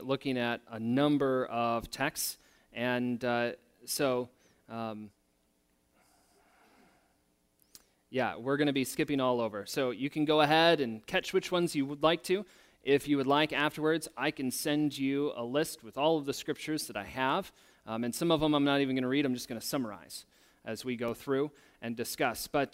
looking at a number of texts, and we're going to be skipping all over. So you can go ahead and catch which ones you would like to. If you would like afterwards, I can send you a list with all of the scriptures that I have, and some of them I'm not even going to read. I'm just going to summarize as we go through and discuss. But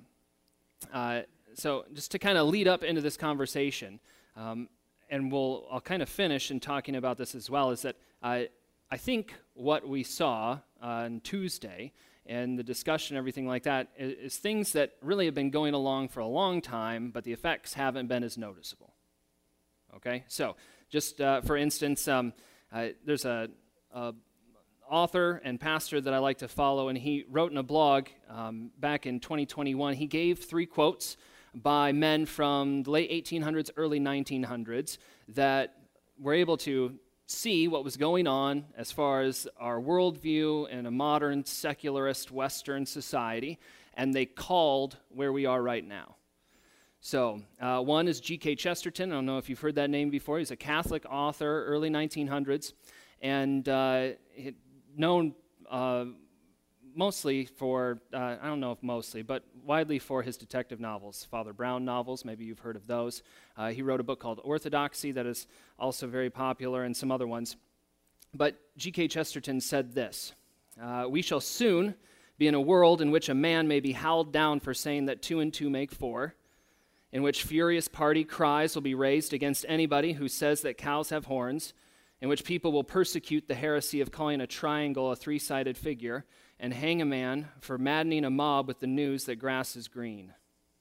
so just to kind of lead up into this conversation, and I'll kind of finish in talking about this as well, is that I think what we saw on Tuesday and the discussion, everything like that, is things that really have been going along for a long time, but the effects haven't been as noticeable. Okay, so just for instance, there's a author and pastor that I like to follow, and he wrote in a blog back in 2021. He gave 3 quotes by men from the late 1800s, early 1900s that were able to see what was going on as far as our worldview in a modern, secularist, Western society, and they called where we are right now. So one is G.K. Chesterton. I don't know if you've heard that name before. He's a Catholic author, early 1900s, and known mostly for, I don't know if mostly, but widely for his detective novels, Father Brown novels. Maybe you've heard of those. He wrote a book called Orthodoxy that is also very popular, and some other ones. But G.K. Chesterton said this: "We shall soon be in a world in which a man may be howled down for saying that 2 and 2 make 4, in which furious party cries will be raised against anybody who says that cows have horns, in which people will persecute the heresy of calling a triangle a 3-sided figure, and hang a man for maddening a mob with the news that grass is green."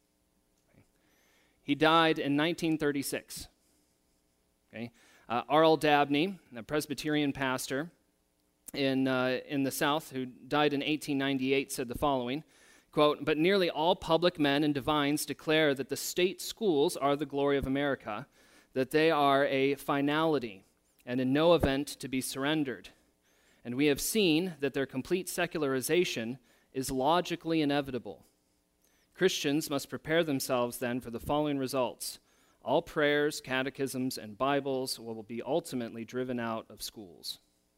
He died in 1936. Okay. R.L. Dabney, a Presbyterian pastor in the South who died in 1898, said the following, quote, "But nearly all public men and divines declare that the state schools are the glory of America, that they are a finality and in no event to be surrendered. And we have seen that their complete secularization is logically inevitable. Christians must prepare themselves then for the following results. All prayers, catechisms, and Bibles will be ultimately driven out of schools."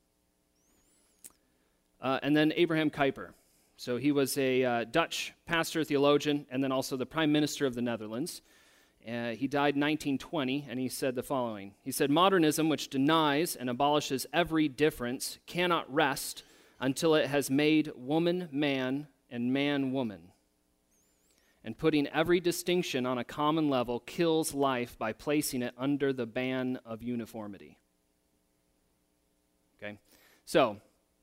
And then Abraham Kuyper. So he was a Dutch pastor, theologian, and then also the Prime Minister of the Netherlands. He died in 1920, and he said the following. He said, "Modernism, which denies and abolishes every difference, cannot rest until it has made woman man and man woman. And putting every distinction on a common level kills life by placing it under the ban of uniformity." Okay, so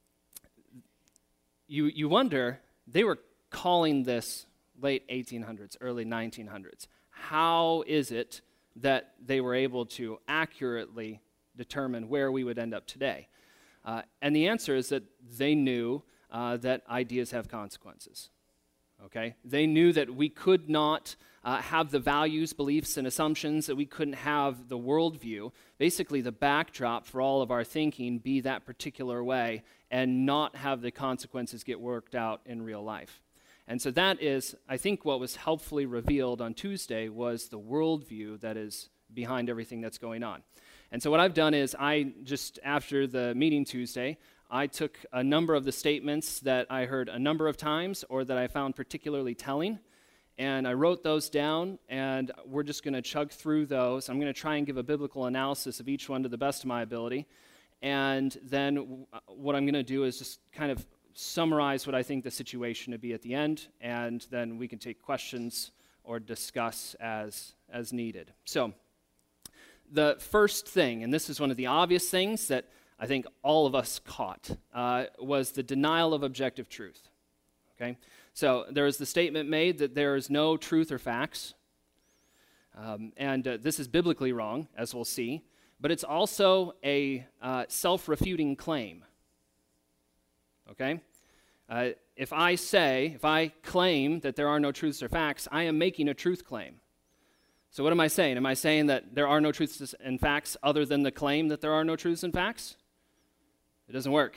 you wonder, they were calling this late 1800s, early 1900s. How is it that they were able to accurately determine where we would end up today? And the answer is that they knew that ideas have consequences. Okay? They knew that we could not have the values, beliefs, and assumptions, that we couldn't have the worldview, basically the backdrop for all of our thinking, be that particular way and not have the consequences get worked out in real life. And so that is, I think, what was helpfully revealed on Tuesday was the worldview that is behind everything that's going on. And so what I've done is after the meeting Tuesday, I took a number of the statements that I heard a number of times or that I found particularly telling, and I wrote those down, and we're just going to chug through those. I'm going to try and give a biblical analysis of each one to the best of my ability, and then what I'm going to do is just kind of summarize what I think the situation to be at the end, and then we can take questions or discuss as needed. So the first thing, and this is one of the obvious things that I think all of us caught, was the denial of objective truth. Okay, so there is the statement made that there is no truth or facts, and this is biblically wrong, as we'll see, but it's also a self-refuting claim. Okay, if I claim that there are no truths or facts, I am making a truth claim. So what am I saying? Am I saying that there are no truths and facts other than the claim that there are no truths and facts? It doesn't work.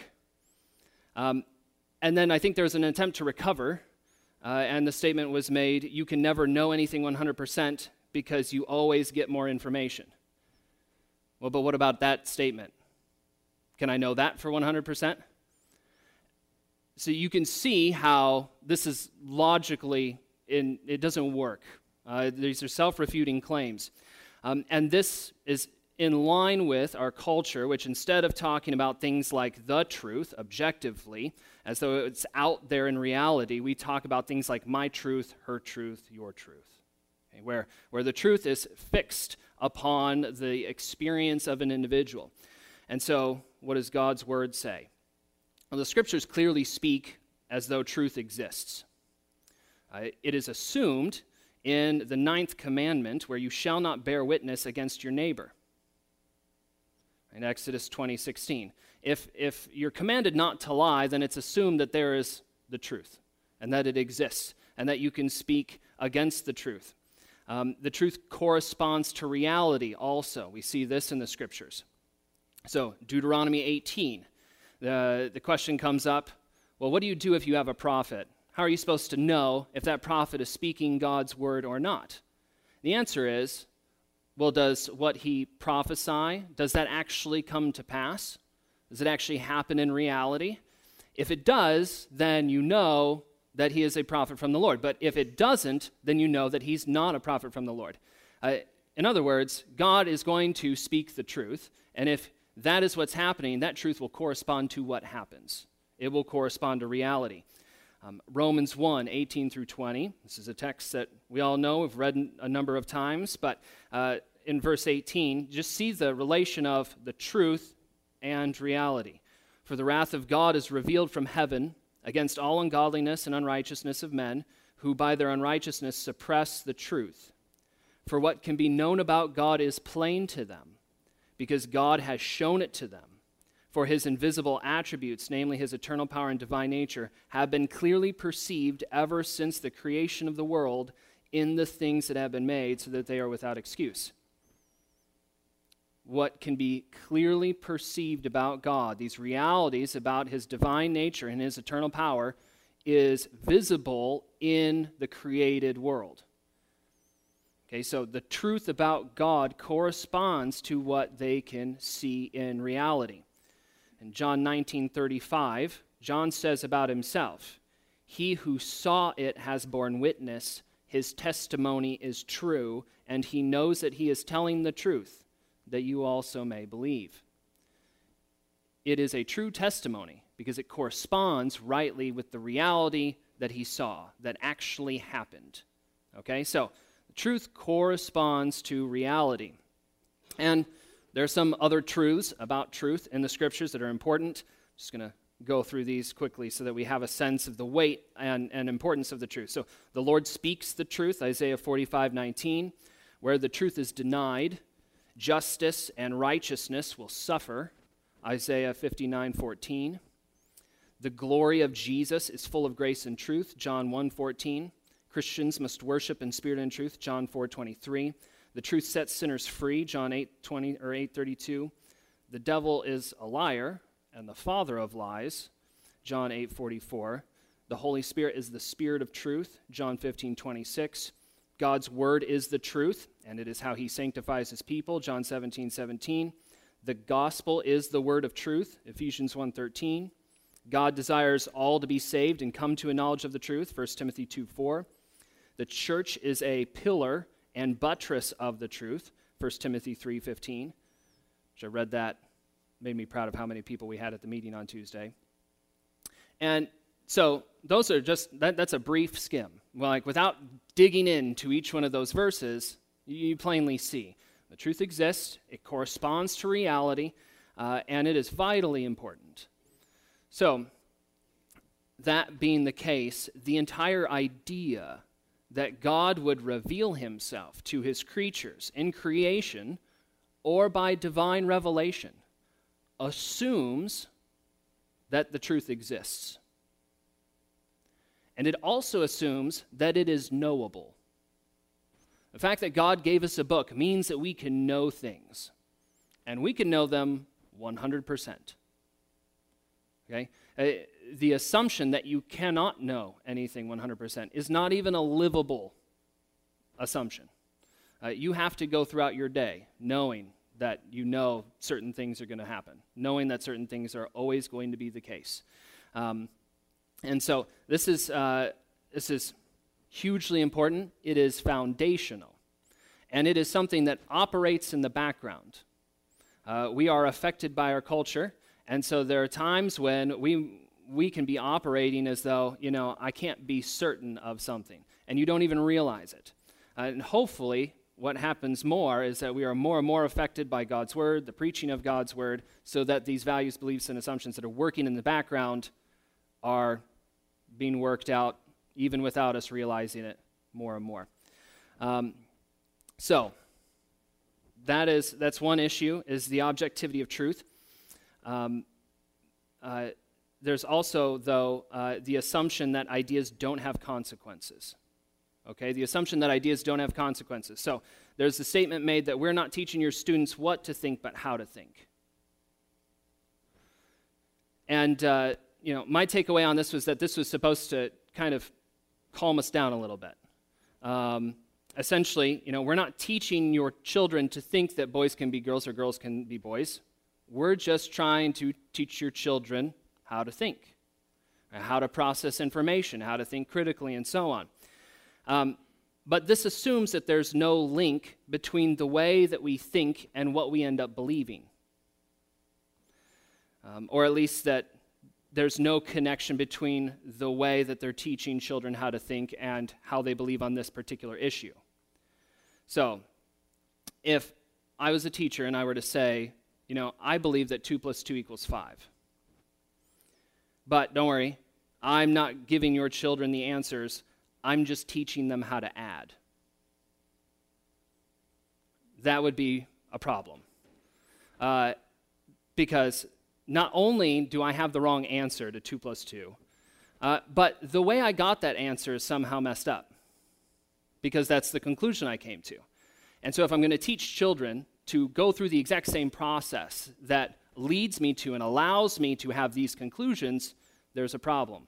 And then I think there's an attempt to recover, and the statement was made, you can never know anything 100% because you always get more information. Well, but what about that statement? Can I know that for 100%? So you can see how this is logically, it doesn't work. These are self-refuting claims. And this is in line with our culture, which instead of talking about things like the truth objectively, as though it's out there in reality, we talk about things like my truth, her truth, your truth, okay, where the truth is fixed upon the experience of an individual. And so what does God's word say? Well, the scriptures clearly speak as though truth exists. It is assumed in the 9th commandment where you shall not bear witness against your neighbor. In Exodus 20:16. If you're commanded not to lie, then it's assumed that there is the truth and that it exists and that you can speak against the truth. The truth corresponds to reality also. We see this in the scriptures. So Deuteronomy 18, the question comes up, well, what do you do if you have a prophet? How are you supposed to know if that prophet is speaking God's word or not? The answer is, well, does what he prophesy, does that actually come to pass? Does it actually happen in reality? If it does, then you know that he is a prophet from the Lord. But if it doesn't, then you know that he's not a prophet from the Lord. In other words, God is going to speak the truth, and if that is what's happening, that truth will correspond to what happens. It will correspond to reality. Romans 1:18 through 20. This is a text that we all know, we've read a number of times, but in verse 18, just see the relation of the truth and reality. For the wrath of God is revealed from heaven against all ungodliness and unrighteousness of men, who by their unrighteousness suppress the truth. For what can be known about God is plain to them, because God has shown it to them. For his invisible attributes, namely his eternal power and divine nature, have been clearly perceived ever since the creation of the world in the things that have been made, so that they are without excuse. What can be clearly perceived about God, these realities about his divine nature and his eternal power, is visible in the created world. Okay, so the truth about God corresponds to what they can see in reality. In John 19:35, John says about himself, "He who saw it has borne witness, his testimony is true, and he knows that he is telling the truth, that you also may believe." It is a true testimony because it corresponds rightly with the reality that he saw, that actually happened. Okay, so truth corresponds to reality. And there are some other truths about truth in the scriptures that are important. I'm just going to go through these quickly so that we have a sense of the weight and importance of the truth. So the Lord speaks the truth, Isaiah 45:19. Where the truth is denied, justice and righteousness will suffer, Isaiah 59:14. The glory of Jesus is full of grace and truth, John 1:14. Christians must worship in spirit and truth, John 4:23. The truth sets sinners free, John 8:20 or 8:32. The devil is a liar and the father of lies, John 8:44. The Holy Spirit is the spirit of truth, John 15:26. God's word is the truth, and it is how he sanctifies his people, John 17:17. The gospel is the word of truth, Ephesians 1:13. God desires all to be saved and come to a knowledge of the truth, 1 Timothy 2:4. The church is a pillar and buttress of the truth, 1 Timothy 3:15, which I read that, made me proud of how many people we had at the meeting on Tuesday. And so those are just, that's a brief skim. Well, like without digging into each one of those verses, you plainly see the truth exists, it corresponds to reality, and it is vitally important. So, that being the case, the entire idea that God would reveal himself to his creatures in creation or by divine revelation assumes that the truth exists. And it also assumes that it is knowable. The fact that God gave us a book means that we can know things, and we can know them 100%. Okay? The assumption that you cannot know anything 100% is not even a livable assumption. You have to go throughout your day knowing that you know certain things are going to happen, knowing that certain things are always going to be the case. And so this is hugely important. It is foundational. And it is something that operates in the background. We are affected by our culture, and so there are times when we can be operating as though, I can't be certain of something, and you don't even realize it. And hopefully, what happens more is that we are more and more affected by God's Word, the preaching of God's Word, so that these values, beliefs, and assumptions that are working in the background are being worked out, even without us realizing it more and more. So, that's one issue, is the objectivity of truth. There's also, though, the assumption that ideas don't have consequences. Okay, the assumption that ideas don't have consequences. So there's the statement made that we're not teaching your students what to think, but how to think. And, my takeaway on this was that this was supposed to kind of calm us down a little bit. Essentially, we're not teaching your children to think that boys can be girls or girls can be boys. We're just trying to teach your children how to think, how to process information, how to think critically, and so on. But this assumes that there's no link between the way that we think and what we end up believing. Or at least that there's no connection between the way that they're teaching children how to think and how they believe on this particular issue. So, if I was a teacher and I were to say, I believe that 2 + 2 = 5. But don't worry, I'm not giving your children the answers. I'm just teaching them how to add. That would be a problem. Because not only do I have the wrong answer to 2 + 2, but the way I got that answer is somehow messed up. Because that's the conclusion I came to. And so if I'm going to teach children to go through the exact same process that leads me to and allows me to have these conclusions, there's a problem.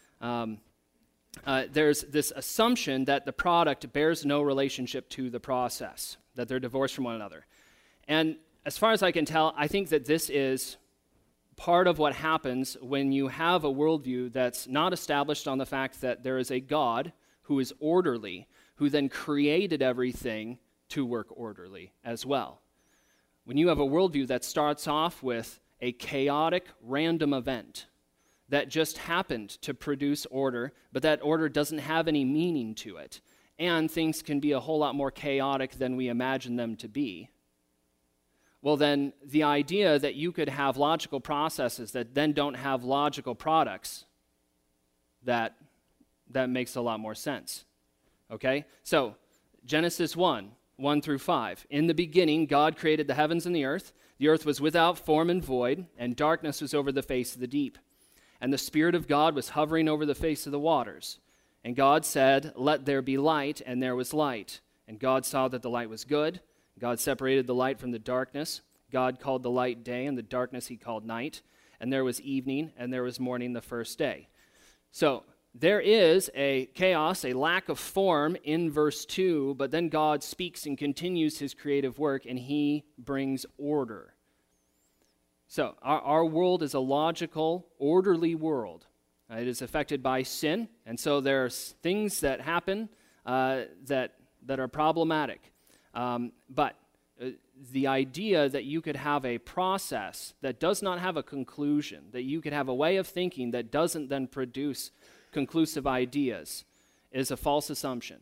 There's this assumption that the product bears no relationship to the process, that they're divorced from one another. And as far as I can tell, I think that this is part of what happens when you have a worldview that's not established on the fact that there is a God who is orderly, who then created everything to work orderly as well. When you have a worldview that starts off with a chaotic, random event that just happened to produce order, but that order doesn't have any meaning to it, and things can be a whole lot more chaotic than we imagine them to be, well then the idea that you could have logical processes that then don't have logical products, that makes a lot more sense. Okay? So, Genesis 1 through 5. In the beginning, God created the heavens and the earth. The earth was without form and void, and darkness was over the face of the deep. And the Spirit of God was hovering over the face of the waters. And God said, "Let there be light," and there was light. And God saw that the light was good. God separated the light from the darkness. God called the light day, and the darkness he called night. And there was evening, and there was morning the first day. So, there is a chaos, a lack of form in verse 2, but then God speaks and continues his creative work, and he brings order. So, our world is a logical, orderly world. It is affected by sin, and so there's things that happen that are problematic. But the idea that you could have a process that does not have a conclusion, that you could have a way of thinking that doesn't then produce conclusive ideas, is a false assumption.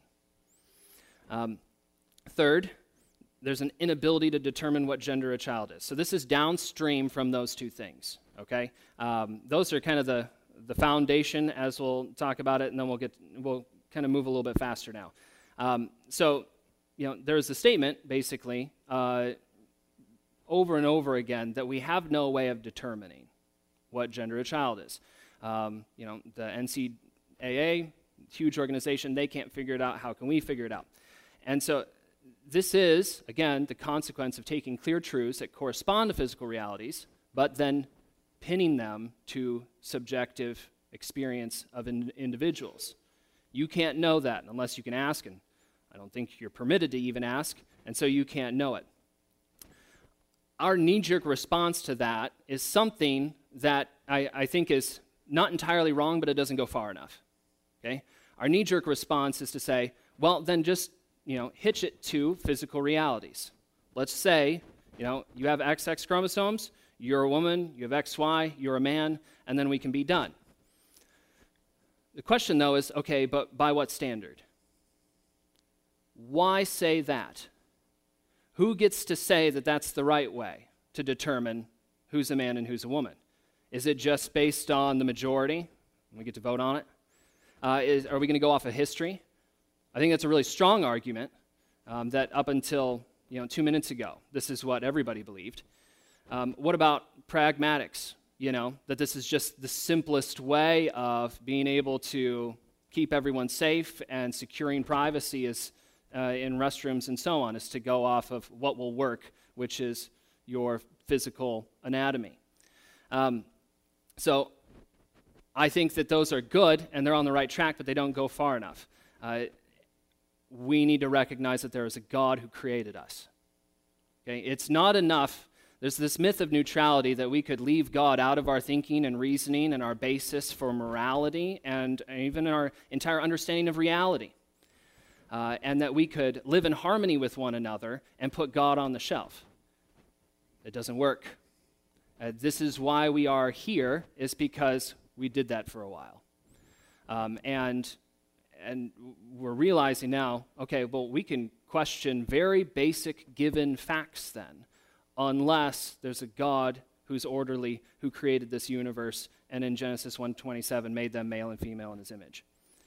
Third, there's an inability to determine what gender a child is. So this is downstream from those two things, okay? Those are kind of the foundation, as we'll talk about it, and then we'll kind of move a little bit faster now. There's a statement, basically, over and over again, that we have no way of determining what gender a child is. The NCAA, huge organization, they can't figure it out. How can we figure it out? And so this is, again, the consequence of taking clear truths that correspond to physical realities, but then pinning them to subjective experience of individuals. You can't know that unless you can ask, and I don't think you're permitted to even ask, and so you can't know it. our knee-jerk response to that is something that I think is not entirely wrong, but it doesn't go far enough. Okay? Our knee-jerk response is to say, well, then just, hitch it to physical realities. Let's say, you have XX chromosomes, you're a woman, you have XY, you're a man, and then we can be done. The question, though, is, okay, but by what standard? Why say that? Who gets to say that that's the right way to determine who's a man and who's a woman? Is it just based on the majority? We get to vote on it? Are we going to go off of history? I think that's a really strong argument that up until 2 minutes ago, this is what everybody believed. What about pragmatics? That this is just the simplest way of being able to keep everyone safe and securing privacy is in restrooms and so on, is to go off of what will work, which is your physical anatomy. So I think that those are good and they're on the right track, but they don't go far enough. We need to recognize that there is a God who created us. Okay? It's not enough. There's this myth of neutrality that we could leave God out of our thinking and reasoning and our basis for morality and even our entire understanding of reality. And that we could live in harmony with one another and put God on the shelf. It doesn't work. This is why we are here, is because we did that for a while. And we're realizing now, okay, well, we can question very basic given facts then, unless there's a God who's orderly, who created this universe, and in Genesis 1:27 made them male and female in his image.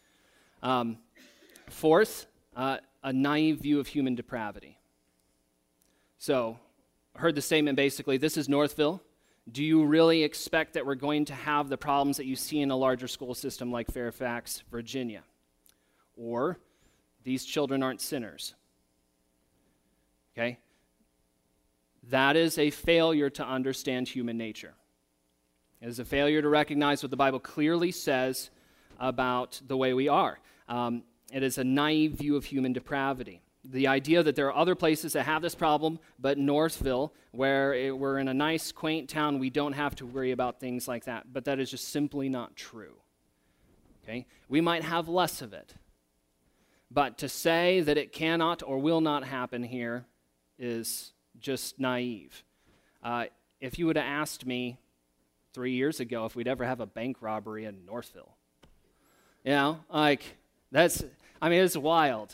Fourth, a naive view of human depravity. So, I heard the statement basically, this is Northville. Do you really expect that we're going to have the problems that you see in a larger school system like Fairfax, Virginia? Or, these children aren't sinners. Okay? That is a failure to understand human nature. It is a failure to recognize what the Bible clearly says about the way we are. It is a naive view of human depravity. The idea that there are other places that have this problem, but Northville, where we're in a nice, quaint town, we don't have to worry about things like that. But that is just simply not true. Okay? We might have less of it. But to say that it cannot or will not happen here is just naive. If you would have asked me 3 years ago if we'd ever have a bank robbery in Northville, it's wild.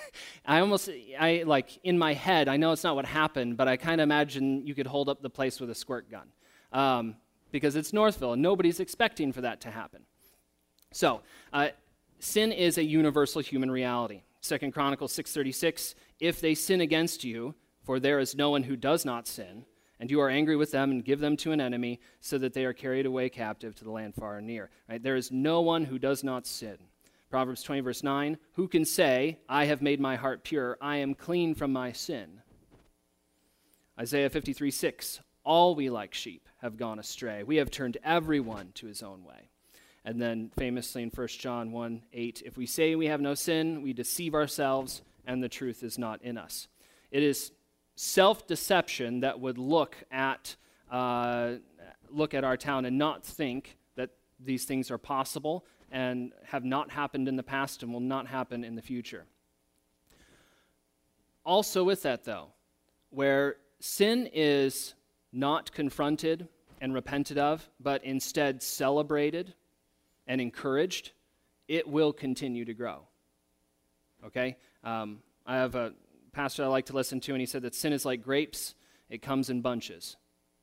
In my head, I know it's not what happened, but I kind of imagine you could hold up the place with a squirt gun. Because it's Northville, and nobody's expecting for that to happen. So, sin is a universal human reality. 2 Chronicles 6:36, if they sin against you, for there is no one who does not sin, and you are angry with them and give them to an enemy, so that they are carried away captive to the land far and near. Right? There is no one who does not sin. Proverbs 20, verse 9, who can say, I have made my heart pure, I am clean from my sin? Isaiah 53:6, all we like sheep have gone astray. We have turned everyone to his own way. And then famously in 1 John 1:8, if we say we have no sin, we deceive ourselves, and the truth is not in us. It is self-deception that would look at our town and not think that these things are possible and have not happened in the past and will not happen in the future. Also with that, though, where sin is not confronted and repented of, but instead celebrated and encouraged, it will continue to grow. Okay? I have a pastor I like to listen to, and he said that sin is like grapes. It comes in bunches.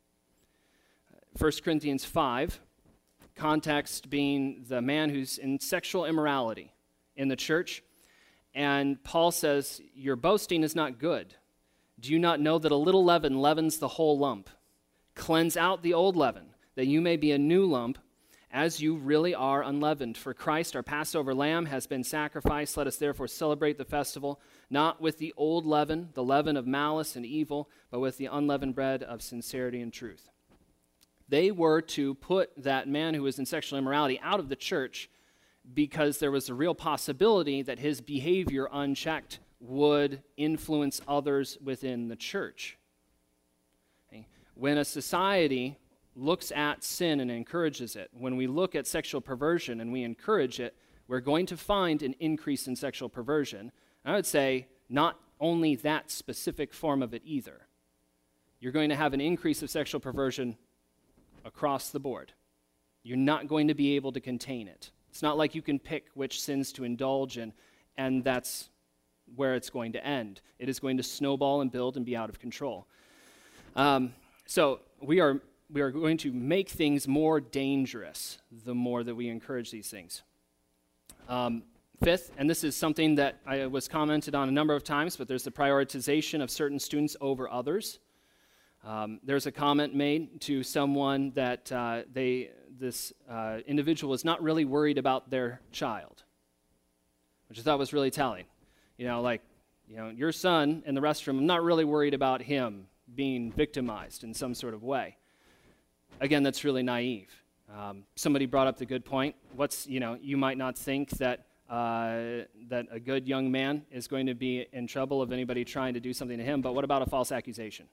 1 Corinthians 5, context being the man who's in sexual immorality in the church. And Paul says, your boasting is not good. Do you not know that a little leaven leavens the whole lump? Cleanse out the old leaven, that you may be a new lump, as you really are unleavened. For Christ, our Passover lamb, has been sacrificed. Let us therefore celebrate the festival, not with the old leaven, the leaven of malice and evil, but with the unleavened bread of sincerity and truth. They were to put that man who was in sexual immorality out of the church because there was a real possibility that his behavior unchecked would influence others within the church. when a society looks at sin and encourages it, when we look at sexual perversion and we encourage it, we're going to find an increase in sexual perversion. I would say not only that specific form of it either. You're going to have an increase of sexual perversion across the board. You're not going to be able to contain it. It's not like you can pick which sins to indulge in, and that's where it's going to end. It is going to snowball and build and be out of control. So we are going to make things more dangerous the more that we encourage these things. Fifth, and this is something that I was commented on a number of times, but there's the prioritization of certain students over others. There's a comment made to someone that this individual was not really worried about their child, which I thought was really telling. Your son in the restroom, I'm not really worried about him being victimized in some sort of way. Again, that's really naive. Somebody brought up the good point. You might not think that a good young man is going to be in trouble of anybody trying to do something to him, but what about a false accusation?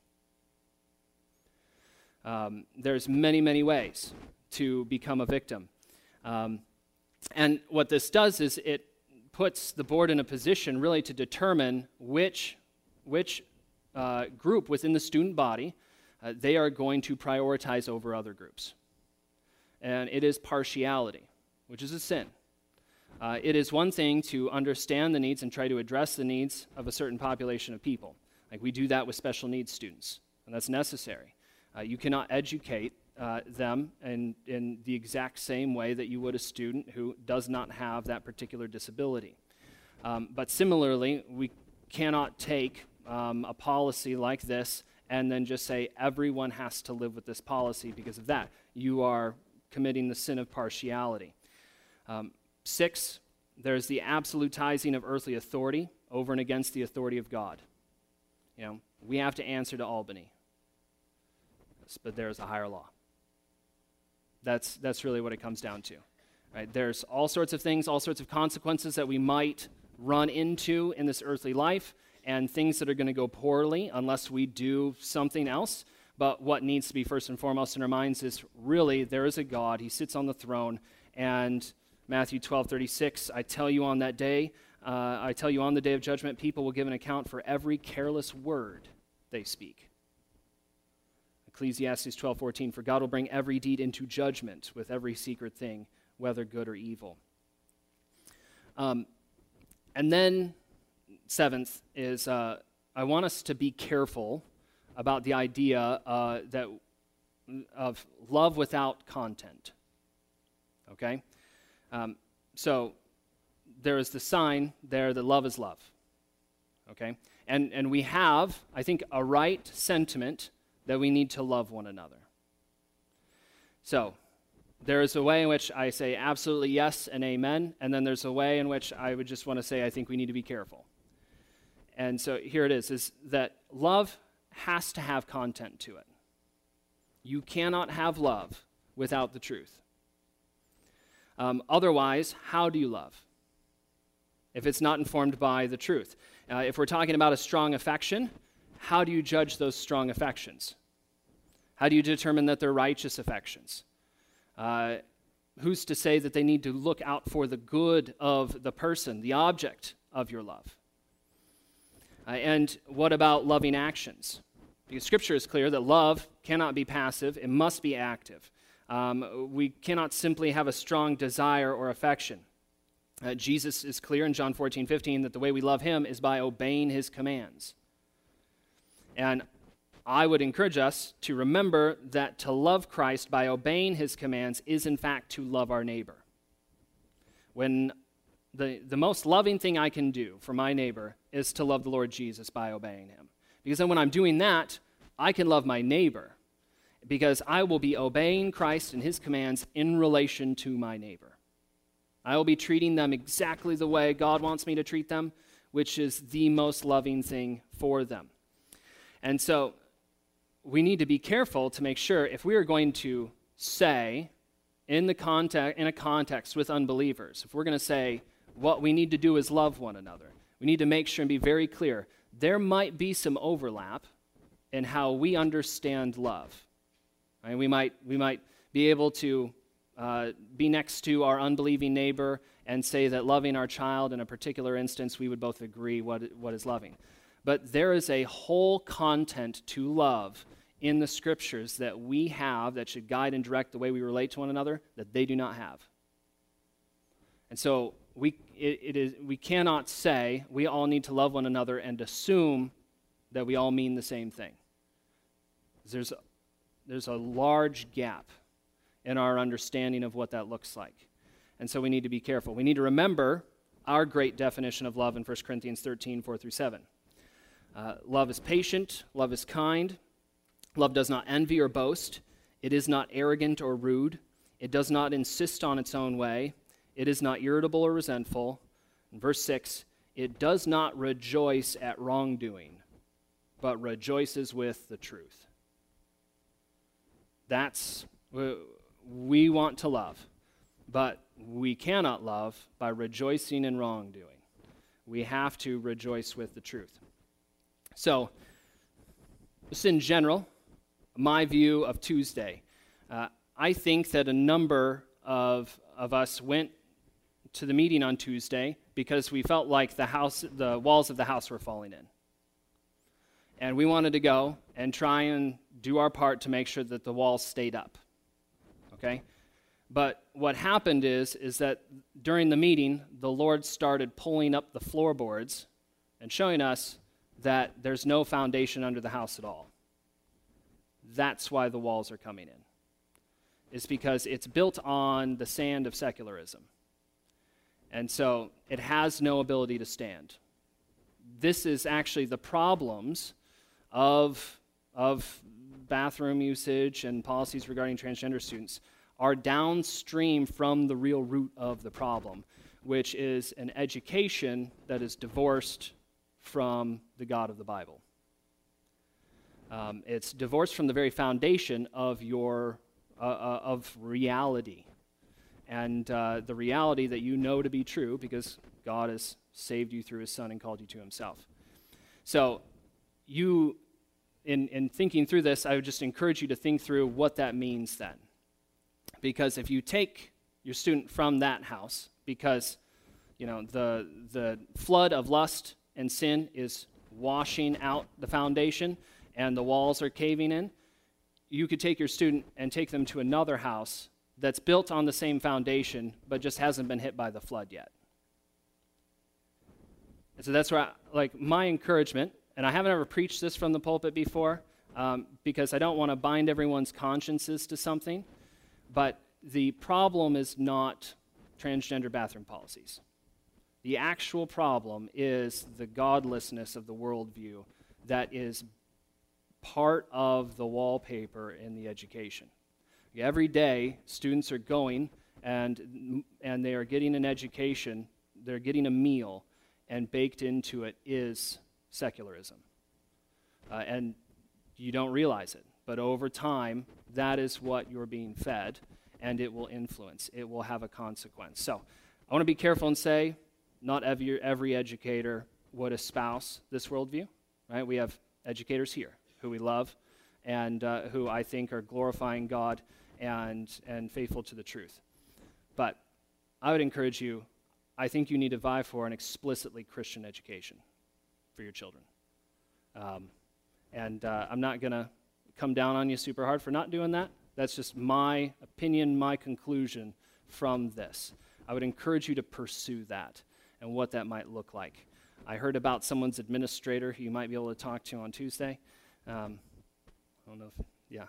There's many, many ways to become a victim. And what this does is it puts the board in a position really to determine which group within the student body they are going to prioritize over other groups. And it is partiality, which is a sin. It is one thing to understand the needs and try to address the needs of a certain population of people. Like we do that with special needs students, and that's necessary. You cannot educate them in the exact same way that you would a student who does not have that particular disability. But similarly, we cannot take a policy like this and then just say everyone has to live with this policy because of that. You are committing the sin of partiality. 6, there's the absolutizing of earthly authority over and against the authority of God. We have to answer to Albany, but there's a higher law. That's really what it comes down to. Right? There's all sorts of things, all sorts of consequences that we might run into in this earthly life, and things that are going to go poorly unless we do something else. But what needs to be first and foremost in our minds is really there is a God. He sits on the throne, and Matthew 12:36, I tell you on the day of judgment, people will give an account for every careless word they speak. Ecclesiastes 12:14, for God will bring every deed into judgment with every secret thing, whether good or evil. And then 7th is I want us to be careful about the idea of love without content. Okay? So there is the sign there that love is love. Okay? And we have, I think, a right sentiment that we need to love one another. So there is a way in which I say absolutely yes and amen, and then there's a way in which I would just want to say I think we need to be careful. And so here it is that love has to have content to it. You cannot have love without the truth. Otherwise, how do you love? If it's not informed by the truth. If we're talking about a strong affection, how do you judge those strong affections? How do you determine that they're righteous affections? Who's to say that they need to look out for the good of the person, the object of your love? And what about loving actions? Because Scripture is clear that love cannot be passive, it must be active. We cannot simply have a strong desire or affection. Jesus is clear in John 14:15 that the way we love him is by obeying his commands. And I would encourage us to remember that to love Christ by obeying his commands is in fact to love our neighbor. When the most loving thing I can do for my neighbor is to love the Lord Jesus by obeying him. Because then when I'm doing that, I can love my neighbor because I will be obeying Christ and his commands in relation to my neighbor. I will be treating them exactly the way God wants me to treat them, which is the most loving thing for them. And so we need to be careful to make sure if we are going to say in a context with unbelievers, if we're going to say what we need to do is love one another, we need to make sure and be very clear. There might be some overlap in how we understand love. Right? We might be able to be next to our unbelieving neighbor and say that loving our child in a particular instance, we would both agree what is loving. But there is a whole content to love in the scriptures that we have that should guide and direct the way we relate to one another that they do not have. And so we cannot say we all need to love one another and assume that we all mean the same thing. There's a large gap in our understanding of what that looks like. And so we need to be careful. We need to remember our great definition of love in 1 Corinthians 13, 4 through 7. Love is patient, love is kind, love does not envy or boast, it is not arrogant or rude, it does not insist on its own way, it is not irritable or resentful. In verse 6, it does not rejoice at wrongdoing, but rejoices with the truth. That's, we want to love, but we cannot love by rejoicing in wrongdoing. We have to rejoice with the truth. So, just in general, my view of Tuesday, I think that a number of us went to the meeting on Tuesday because we felt like the walls of the house were falling in. And we wanted to go and try and do our part to make sure that the walls stayed up. Okay? But what happened is that during the meeting, the Lord started pulling up the floorboards and showing us that there's no foundation under the house at all. That's why the walls are coming in. It's because it's built on the sand of secularism. And so it has no ability to stand. This is actually the problems of bathroom usage and policies regarding transgender students are downstream from the real root of the problem, which is an education that is divorced from the God of the Bible. It's divorced from the very foundation of of reality, and the reality that you know to be true because God has saved you through His Son and called you to Himself. So, in thinking through this, I would just encourage you to think through what that means then, because if you take your student from that house, because the flood of lust and sin is washing out the foundation and the walls are caving in, you could take your student and take them to another house that's built on the same foundation but just hasn't been hit by the flood yet. And so that's where my encouragement, and I haven't ever preached this from the pulpit before because I don't want to bind everyone's consciences to something, but the problem is not transgender bathroom policies. The actual problem is the godlessness of the worldview that is part of the wallpaper in the education. Every day, students are going and they are getting an education, they're getting a meal, and baked into it is secularism. And you don't realize it, but over time, that is what you're being fed, and it will influence. It will have a consequence. So I want to be careful and say, not every educator would espouse this worldview, right? We have educators here who we love and who I think are glorifying God and faithful to the truth. But I would encourage you, I think you need to vie for an explicitly Christian education for your children. I'm not going to come down on you super hard for not doing that. That's just my opinion, my conclusion from this. I would encourage you to pursue that and what that might look like. I heard about someone's administrator who you might be able to talk to on Tuesday. I don't know if, yeah.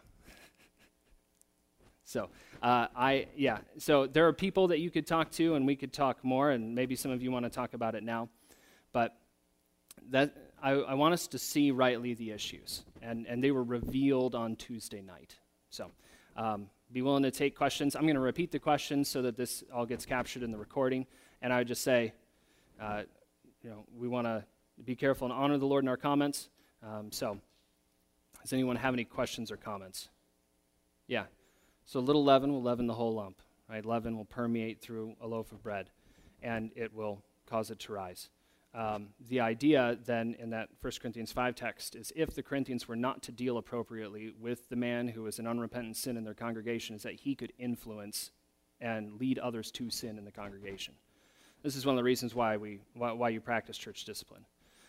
So, so there are people that you could talk to, and we could talk more, and maybe some of you want to talk about it now. But I want us to see rightly the issues, and they were revealed on Tuesday night. So, be willing to take questions. I'm going to repeat the questions so that this all gets captured in the recording, and I would just say, we want to be careful and honor the Lord in our comments. So, does anyone have any questions or comments? Yeah. So little leaven will leaven the whole lump, right? Leaven will permeate through a loaf of bread, and it will cause it to rise. The idea then in that 1 Corinthians 5 text is if the Corinthians were not to deal appropriately with the man who was an unrepentant sin in their congregation, is that he could influence and lead others to sin in the congregation. This is one of the reasons why you practice church discipline.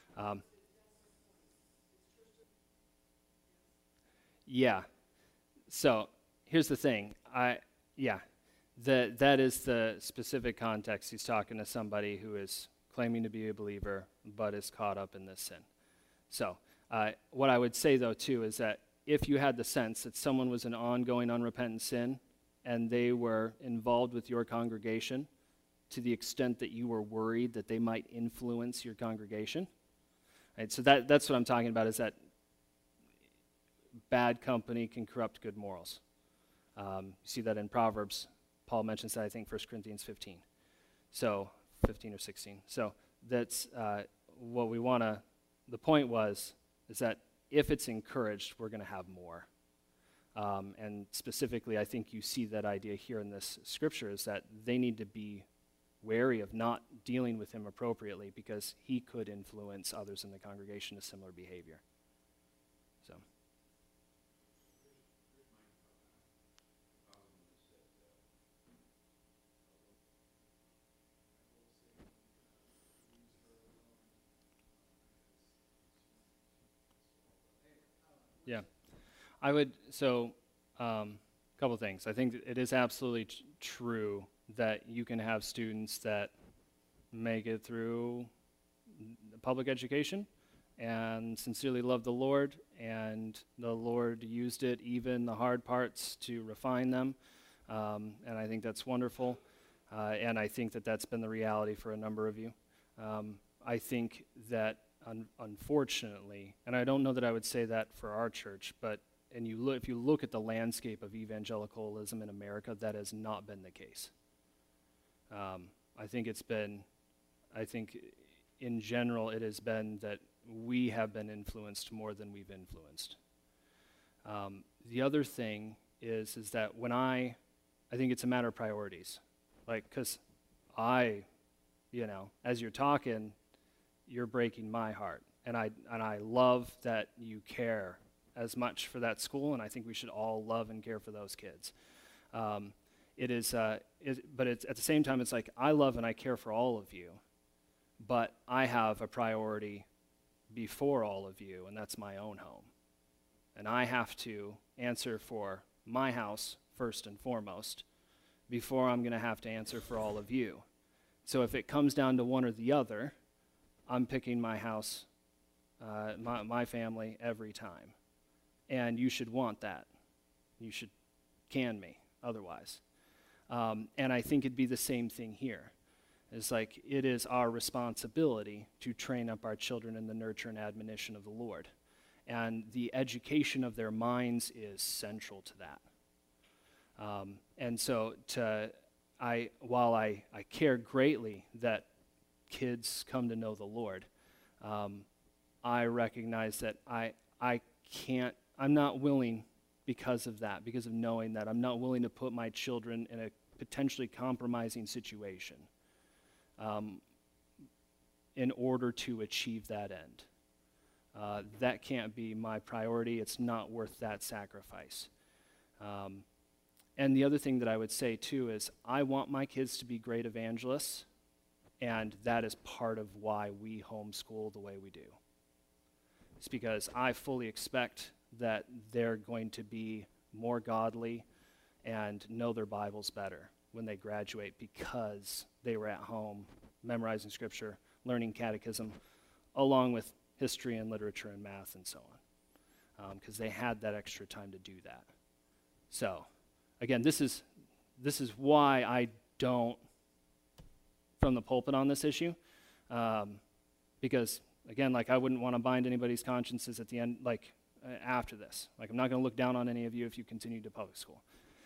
Yeah. So here's the thing. That is the specific context. He's talking to somebody who is claiming to be a believer but is caught up in this sin. So what I would say, though, too, is that if you had the sense that someone was in ongoing unrepentant sin and they were involved with your congregation to the extent that you were worried that they might influence your congregation, right? So that's what I'm talking about, is that bad company can corrupt good morals. You see that in Proverbs. Paul mentions that, I think, 1 Corinthians 15. So 15 or 16. So that's what we want to, the point is that if it's encouraged, we're going to have more. And specifically, I think you see that idea here in this scripture, is that they need to be wary of not dealing with him appropriately because he could influence others in the congregation to similar behavior. So. Yeah, I would, couple things. I think it is absolutely true that you can have students that make it through public education and sincerely love the Lord, and the Lord used it, even the hard parts, to refine them, and I think that's wonderful, and I think that that's been the reality for a number of you. I think that unfortunately, and I don't know that I would say that for our church, but if you look at the landscape of evangelicalism in America, that has not been the case. I think in general it has been that we have been influenced more than we've influenced. The other thing is that when I think it's a matter of priorities, like, because as you're talking, you're breaking my heart, and I love that you care as much for that school, and I think we should all love and care for those kids. But it's at the same time, it's like I love and I care for all of you, but I have a priority before all of you, and that's my own home, and I have to answer for my house first and foremost before I'm going to have to answer for all of you. So if it comes down to one or the other, I'm picking my house, my family every time. And you should want that. You should can me otherwise. And I think it'd be the same thing here. It's like it is our responsibility to train up our children in the nurture and admonition of the Lord. And the education of their minds is central to that. And so while I care greatly that kids come to know the Lord, I recognize that I'm not willing, because of knowing that, I'm not willing to put my children in a potentially compromising situation in order to achieve that end. That can't be my priority. It's not worth that sacrifice. And the other thing that I would say too is I want my kids to be great evangelists, and that is part of why we homeschool the way we do. It's because I fully expect that they're going to be more godly and know their Bibles better when they graduate because they were at home memorizing scripture, learning catechism, along with history and literature and math and so on, because they had that extra time to do that. So, again, this is why I don't from the pulpit on this issue, because, again, like, I wouldn't want to bind anybody's consciences at the end, like, after this. Like, I'm not going to look down on any of you if you continue to public school.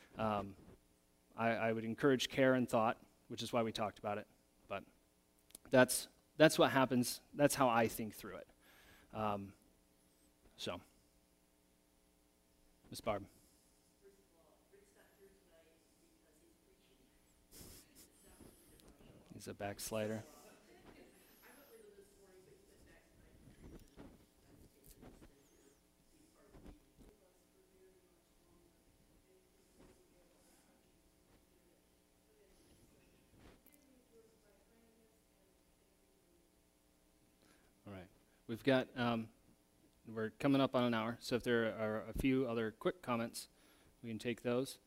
I would encourage care and thought, which is why we talked about it, but that's what happens. That's how I think through it. So, Ms. Barb. He's a backslider. We've got, we're coming up on an hour, so if there are a few other quick comments, we can take those.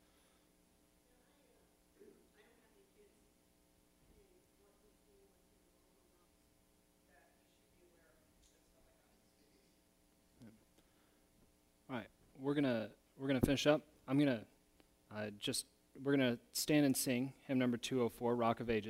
All right, we're gonna finish up. I'm gonna we're gonna stand and sing hymn number 204, Rock of Ages.